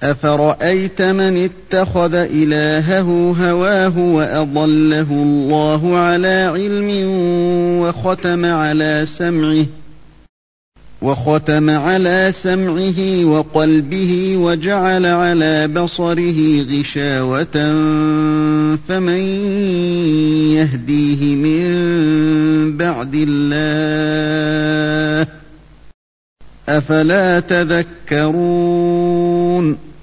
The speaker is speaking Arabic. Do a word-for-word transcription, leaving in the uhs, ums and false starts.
أفرأيت من اتخذ إلهه هواه وأضله الله على علم وختم على سمعه وختم على سمعه وقلبه وجعل على بصره غشاوة فمن يهديه من بعد الله أفلا تذكرون